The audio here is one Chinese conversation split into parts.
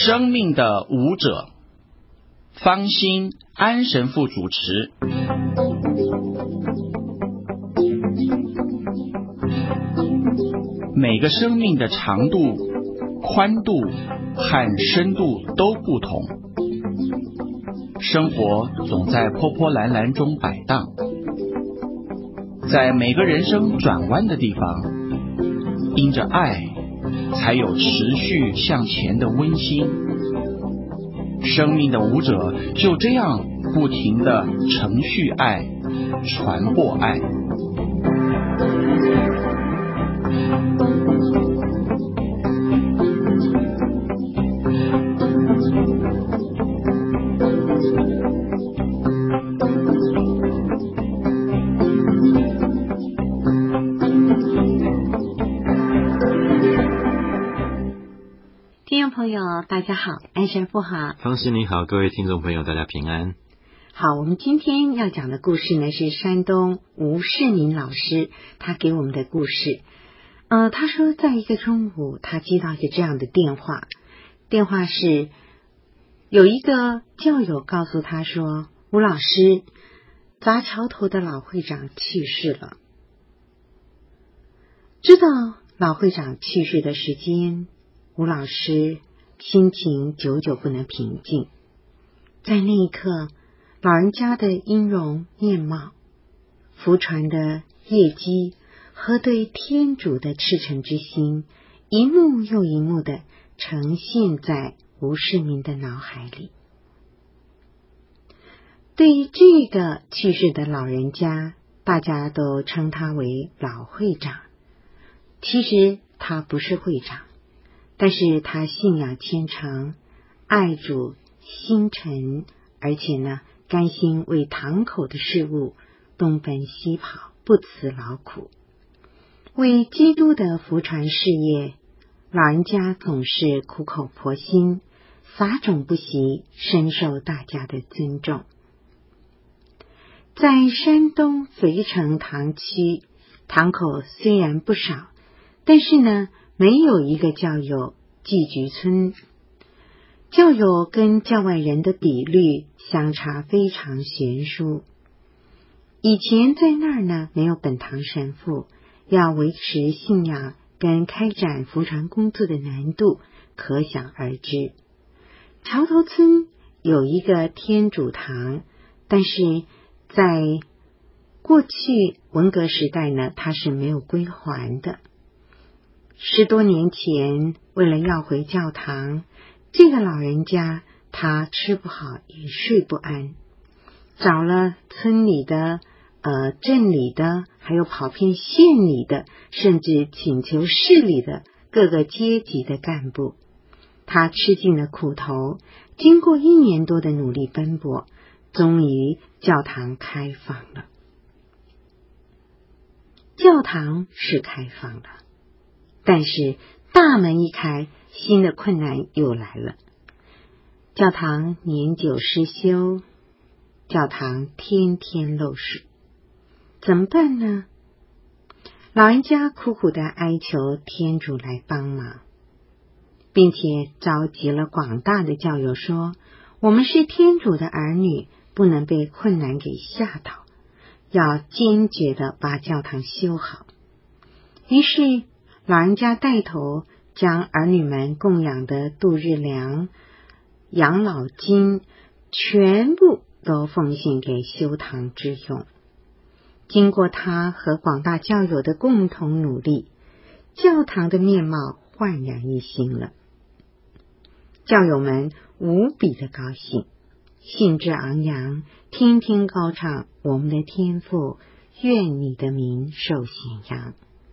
生命的舞者，方心安神父主持。每个生命的长度、宽度和深度都不同，生活总在波波澜澜中摆荡，在每个人生转弯的地方，因着爱，才有持续向前的温馨。生命的舞者就这样不停地承续爱，传播爱。 朋友大家好，安神父好， 方师你好，各位听众朋友大家平安。 好，我们今天要讲的故事呢是山东吴世民老师他给我们的故事。他说在一个中午，他接到一个这样的电话是有一个教友告诉他说，吴老师，杂桥头的老会长去世了。知道老会长去世的时间，吴老师心情久久不能平静。在那一刻，老人家的音容面貌、福传的业绩和对天主的赤诚之心，一幕又一幕的呈现在吴世民的脑海里。对于这个去世的老人家，大家都称他为老会长。其实他不是会长，但是他信仰虔诚，爱主心诚，而且呢，甘心为堂口的事务东奔西跑，不辞劳苦。为基督的福传事业，老人家总是苦口婆心，撒种不息，深受大家的尊重。在山东肥城堂区，堂口虽然不少，但是呢，没有一个教友寄居村。教友跟教外人的比率相差非常悬殊。以前在那儿呢，没有本堂神父，要维持信仰跟开展福传工作的难度可想而知。桥头村有一个天主堂，但是在过去文革时代呢，它是没有归还的。10多年前，为了要回教堂，这个老人家他吃不好也睡不安，找了村里的、镇里的，还有跑遍县里的，甚至请求市里的各个阶级的干部。他吃尽了苦头，经过1年多的努力奔波，终于教堂开放了。教堂是开放了，但是大门一开，新的困难又来了。教堂年久失修，教堂天天漏水，怎么办呢？老人家苦苦地哀求天主来帮忙，并且召集了广大的教友说，我们是天主的儿女，不能被困难给吓倒，要坚决地把教堂修好。于是老人家带头将儿女们供养的度日粮、养老金全部都奉献给修堂之用。经过他和广大教友的共同努力，教堂的面貌焕然一新了。教友们无比的高兴，兴致昂扬，天天高唱我们的天父，愿你的名受显扬。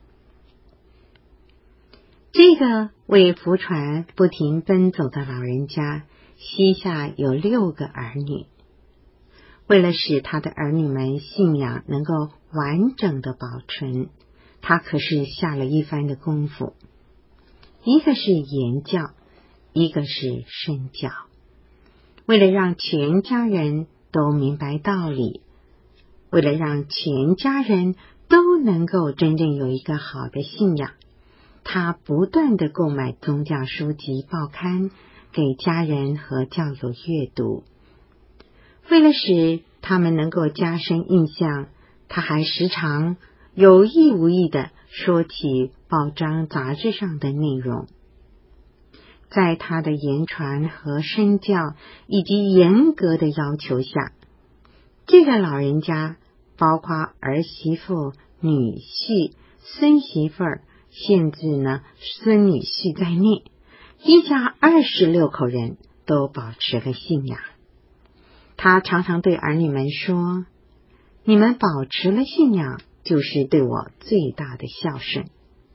这个为福传不停奔走的老人家，膝下有6个儿女。为了使他的儿女们信仰能够完整的保存，他可是下了一番的功夫。一个是言教，一个是身教。为了让全家人都明白道理，为了让全家人都能够真正有一个好的信仰，他不断地购买宗教书籍报刊， 给家人和教友阅读。为了使他们能够加深印象，他还时常有意无意地说起报章杂志上的内容。在他的言传和身教以及严格的要求下，这个老人家包括儿媳妇、女婿、孙媳妇儿，甚至孙女婿在内，一家26口人都保持了信仰。他常常对儿女们说，你们保持了信仰，就是对我最大的孝顺。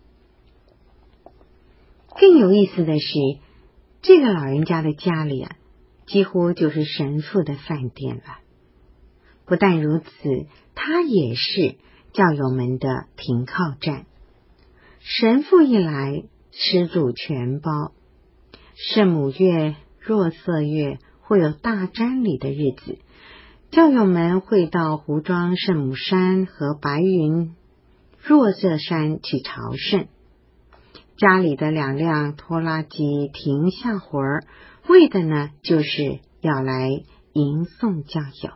更有意思的是，这个老人家的家里几乎就是神父的饭店了。不但如此，他也是教友们的停靠站。神父一来，吃住全包。圣母月、若瑟月会有大瞻礼的日子，教友们会到胡庄圣母山和白云若瑟山去朝圣。家里的2辆拖拉机停下活儿，为的就是要来迎送教友，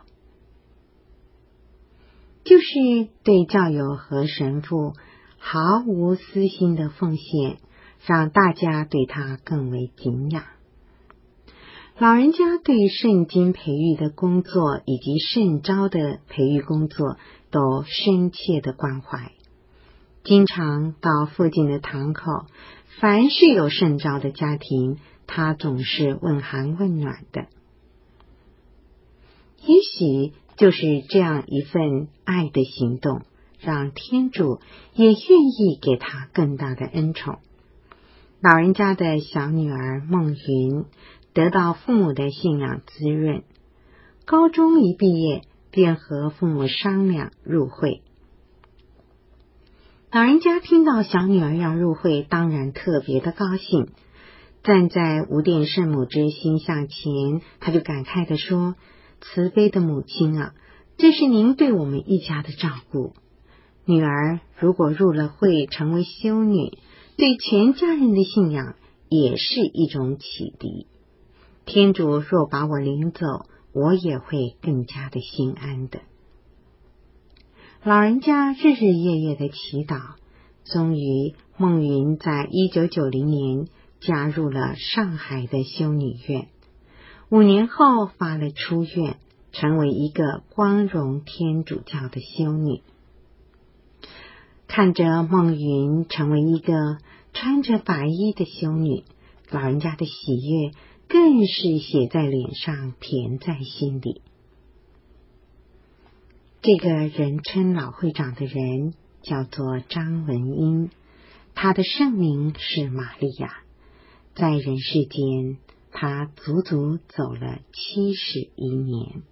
就是对教友和神父毫无私心的奉献，让大家对他更为敬仰。老人家对圣经培育的工作以及圣召的培育工作都深切的关怀，经常到附近的堂口，凡是有圣召的家庭，他总是问寒问暖的。也许就是这样一份爱的行动，让天主也愿意给他更大的恩宠。老人家的小女儿孟云得到父母的信仰滋润，高中一毕业便和父母商量入会。老人家听到小女儿要入会，当然特别的高兴。站在无殿圣母之心像前，他就感慨地说，慈悲的母亲啊，这是您对我们一家的照顾。女儿如果入了会，成为修女，对全家人的信仰也是一种启迪。天主若把我领走，我也会更加的心安的。老人家日日夜夜的祈祷，终于孟云在1990年加入了上海的修女院，5年后发了出院，成为一个光荣天主教的修女。看着孟云成为一个穿着白衣的修女，老人家的喜悦更是写在脸上，甜在心里。这个人称老会长的人叫做张文英，他的圣名是玛利亚。在人世间，他足足走了71年。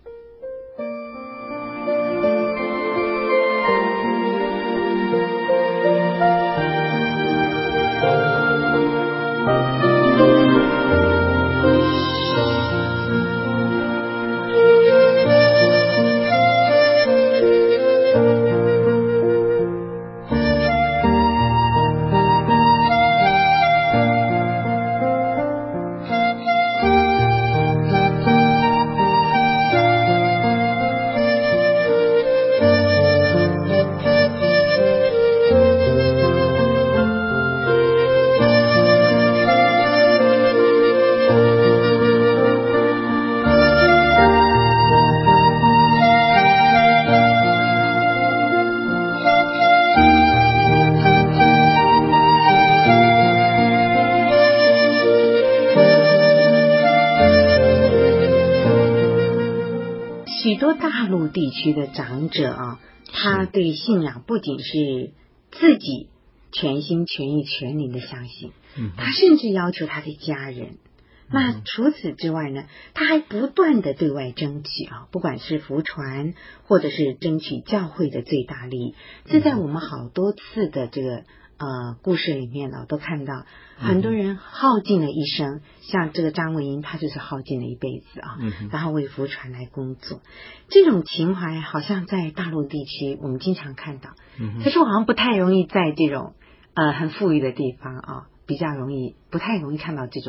许多大陆地区的长者他对信仰不仅是自己全心全意全灵的相信，他甚至要求他的家人。那除此之外呢，他还不断的对外争取不管是福传或者是争取教会的最大利益。这在我们好多次的这个故事里面都看到很多人耗尽了一生，像这个张文英，他就是耗尽了一辈子然后为福传来工作。这种情怀好像在大陆地区我们经常看到，可是我好像不太容易在这种很富裕的地方比较不太容易看到这种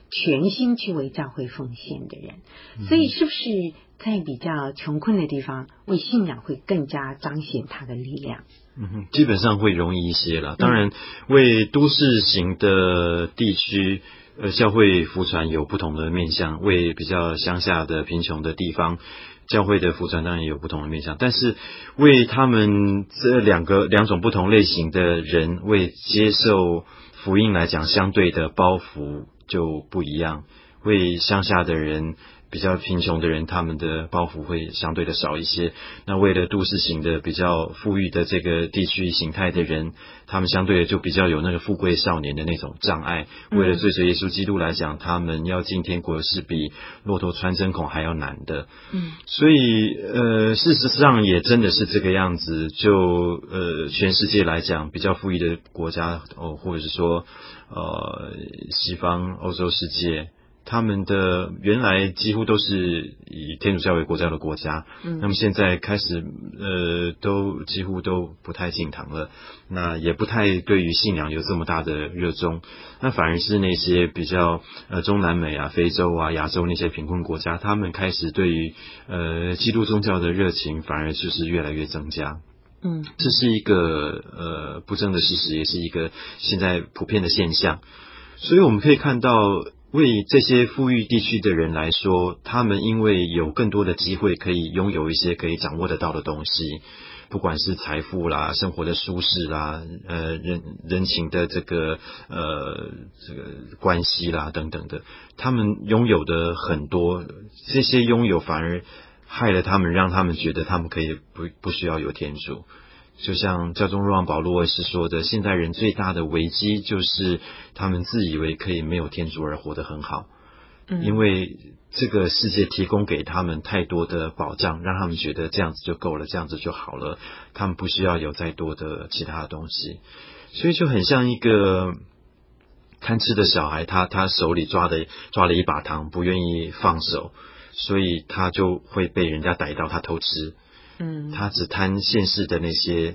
全心去为教会奉献的人。所以是不是在比较穷困的地方，为信仰会更加彰显他的力量？ 基本上会容易一些啦。当然，为都市型的地区，教会福传有不同的面向；为比较乡下的贫穷的地方，教会的福传当然也有不同的面向。但是，为他们这两种不同类型的人，为接受福音来讲，相对的包袱就不一样。为乡下的人，比较贫穷的人，他们的包袱会相对的少一些。那为了都市型的比较富裕的这个地区形态的人，他们相对的就比较有那个富贵少年的那种障碍。为了追随耶稣基督来讲，他们要进天国是比骆驼穿针孔还要难的。所以事实上也真的是这个样子。就全世界来讲，比较富裕的国家或者是说西方欧洲世界，他们的原来几乎都是以天主教为国教的国家，那么现在开始都几乎都不太进堂了，那也不太对于信仰有这么大的热衷，那反而是那些比较中南美啊、非洲啊、亚洲那些贫困国家，他们开始对于基督宗教的热情反而就是越来越增加。这是一个不争的事实，也是一个现在普遍的现象。所以我们可以看到，为这些富裕地区的人来说，他们因为有更多的机会可以拥有一些可以掌握得到的东西，不管是财富啦、生活的舒适啦、人情的这个关系啦等等的，他们拥有的很多，这些拥有反而害了他们，让他们觉得他们可以不需要有天主。就像教宗若望保禄二世说的，现代人最大的危机就是他们自以为可以没有天主而活得很好，因为这个世界提供给他们太多的保障，让他们觉得这样子就够了，这样子就好了，他们不需要有再多的其他的东西。所以就很像一个贪吃的小孩，他手里抓了一把糖，不愿意放手，所以他就会被人家逮到他偷吃。他只贪现世的那些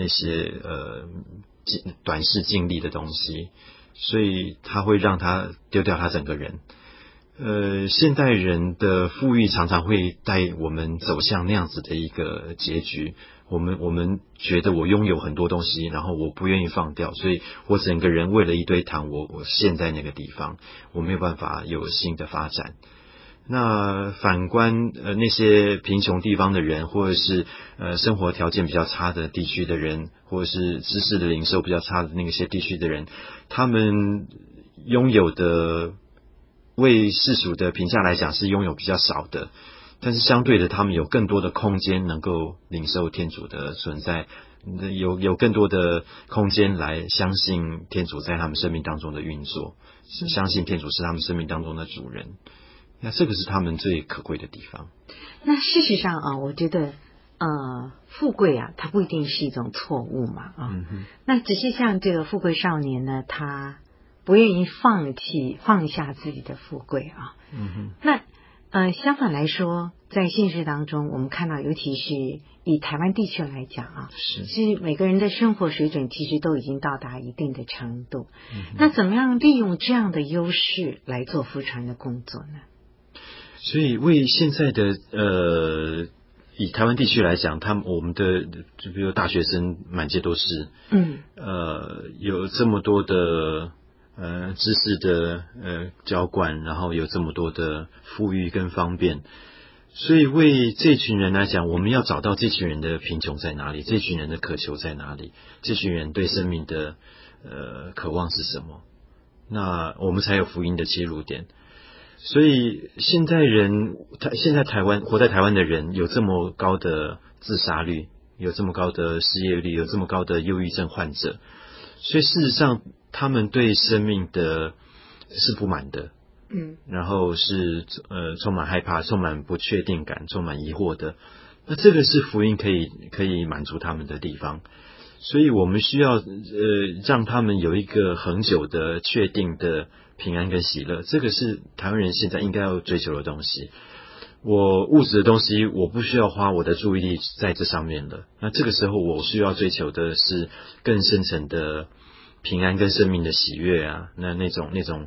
短视近利的东西，所以他会让他丢掉他整个人。现代人的富裕常常会带我们走向那样子的一个结局。我们觉得我拥有很多东西，然后我不愿意放掉，所以我整个人为了一堆糖，我陷在那个地方，我没有办法有新的发展。那反观那些贫穷地方的人，或者是生活条件比较差的地区的人，或者是知识的领受比较差的那些地区的人，他们拥有的为世俗的评价来讲是拥有比较少的，但是相对的他们有更多的空间能够领受天主的存在，有更多的空间来相信天主在他们生命当中的运作，相信天主是他们生命当中的主人。那这个是他们最可贵的地方。 那事实上啊，我觉得富贵啊，它不一定是一种错误嘛那只是像这个富贵少年呢，他不愿意放下自己的富贵啊。那相反来说，在现实当中，我们看到，尤其是以台湾地区来讲啊，是每个人的生活水准其实都已经到达一定的程度。那怎么样利用这样的优势来做福传的工作呢？ 所以为现在的以台湾地区来讲，我们的就比如大学生满街都是，有这么多的知识的浇灌，然后有这么多的富裕跟方便，所以为这群人来讲，我们要找到这群人的贫穷在哪里，这群人的渴求在哪里，这群人对生命的渴望是什么，那我们才有福音的切入点。所以现在活在台湾的人有这么高的自杀率，有这么高的失业率，有这么高的忧郁症患者，所以事实上他们对生命的是不满的，然后是充满害怕、充满不确定感、充满疑惑的。那这个是福音可以满足他们的地方。所以我们需要让他们有一个恒久的确定的平安跟喜乐，这个是台湾人现在应该要追求的东西。我物质的东西我不需要花我的注意力在这上面了，那这个时候我需要追求的是更深层的平安跟生命的喜悦啊，那种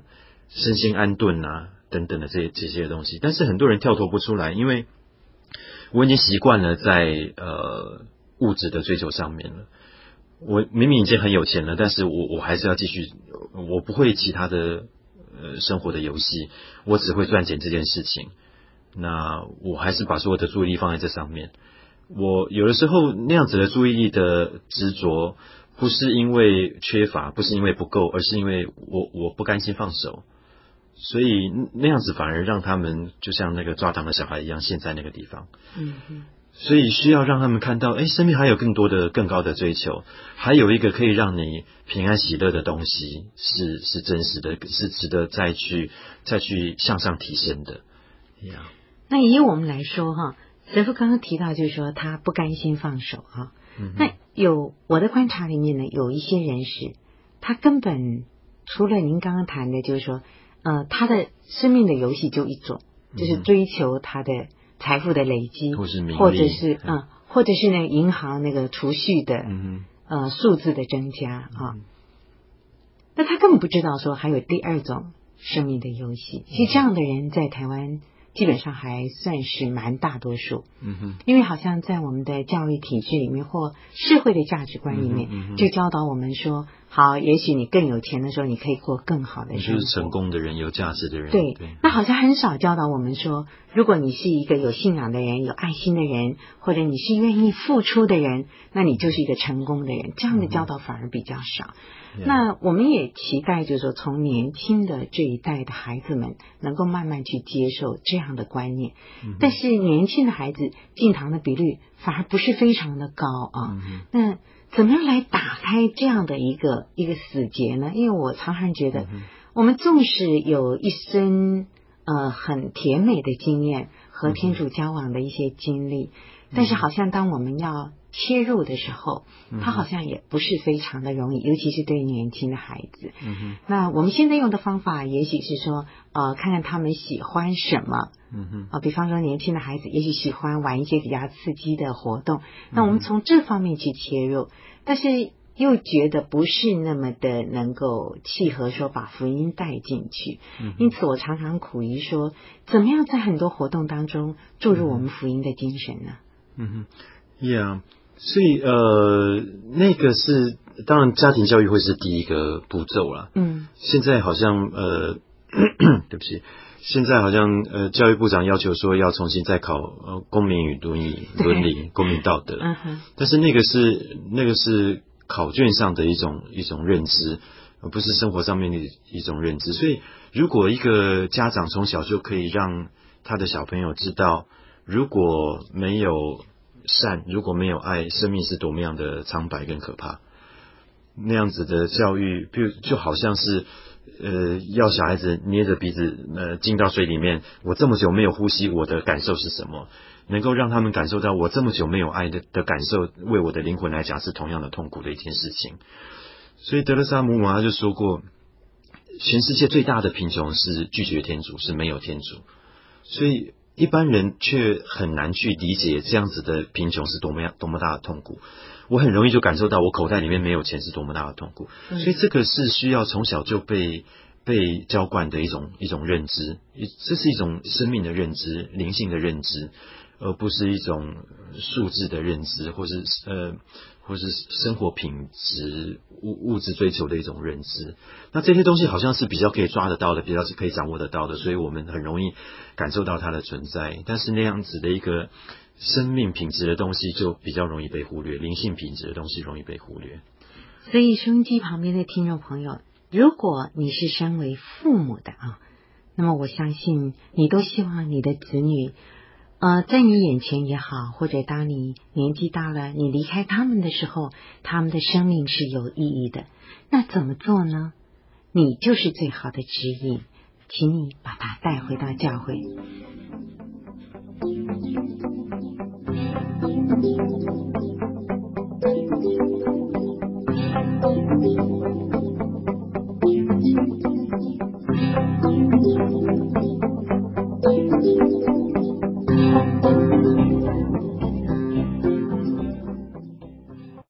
身心安顿啊等等的这些东西。但是很多人跳脱不出来，因为我已经习惯了在物质的追求上面了。我明明已经很有钱了，但是我还是要继续，我不会其他的生活的游戏，我只会赚钱这件事情。那我还是把所有的注意力放在这上面。我有的时候那样子的注意力的执着，不是因为缺乏，不是因为不够，而是因为我不甘心放手，所以那样子反而让他们就像那个抓糖的小孩一样陷在那个地方。所以需要让他们看到，生命还有更多的更高的追求，还有一个可以让你平安喜乐的东西是真实的，是值得再去向上提升的。 那以我们来说哈，神父刚刚提到就是说他不甘心放手哈。那我的观察里面呢，有一些人士他根本除了您刚刚谈的就是说他的生命的游戏就一种，就是追求他的财富的累积，或是名利，或者是那个银行那个储蓄的数字的增加啊。那他根本不知道说还有第二种生命的游戏。其实这样的人在台湾基本上还算是蛮大多数。因为好像在我们的教育体制里面或社会的价值观里面，就教导我们说，好，也许你更有钱的时候，你可以过更好的生活， 就是成功的人，有价值的人。 对，那好像很少教导我们说，如果你是一个有信仰的人，有爱心的人，或者你是愿意付出的人，那你就是一个成功的人。这样的教导反而比较少。那我们也期待就是说从年轻的这一代的孩子们能够慢慢去接受这样的观念。但是年轻的孩子进堂的比率反而不是非常的高啊。那怎么样来打开这样的一个死结呢？因为我常常觉得我们纵使有一生很甜美的经验和天主交往的一些经历，但是好像当我们要切入的时候，它好像也不是非常的容易，尤其是对年轻的孩子。那我们现在用的方法也许是说看看他们喜欢什么。比方说年轻的孩子也许喜欢玩一些比较刺激的活动，那我们从这方面去切入，但是又觉得不是那么的能够契合说把福音带进去。因此我常常苦于说怎么样在很多活动当中注入我们福音的精神呢？ 所以那个是当然家庭教育会是第一个步骤啦。现在好像对不起，现在好像教育部长要求说要重新再考公民与伦理公民道德。但是那个是考卷上的一种认知，而不是生活上面的一种认知。所以如果一个家长从小就可以让他的小朋友知道，如果没有善，如果没有爱，生命是多么样的苍白跟可怕，那样子的教育就好像是要小孩子捏着鼻子进到水里面，我这么久没有呼吸，我的感受是什么，能够让他们感受到我这么久没有爱的感受，为我的灵魂来讲是同样的痛苦的一件事情。所以德勒萨姆姆他就说过，全世界最大的贫穷是拒绝天主，是没有天主。所以一般人却很难去理解这样子的贫穷是多么大的痛苦。我很容易就感受到我口袋里面没有钱是多么大的痛苦。所以这个是需要从小就被浇灌的一种认知，这是一种生命的认知，灵性的认知，而不是一种数字的认知，或是生活品质物质追求的一种认知。那这些东西好像是比较可以抓得到的，比较是可以掌握得到的，所以我们很容易感受到它的存在。但是那样子的一个生命品质的东西就比较容易被忽略，灵性品质的东西容易被忽略。 所以收音机旁边的听众朋友，如果你是身为父母的那么我相信你都希望你的子女在你眼前也好，或者当你年纪大了，你离开他们的时候，他们的生命是有意义的。那怎么做呢？你就是最好的指引，请你把他带回到教会。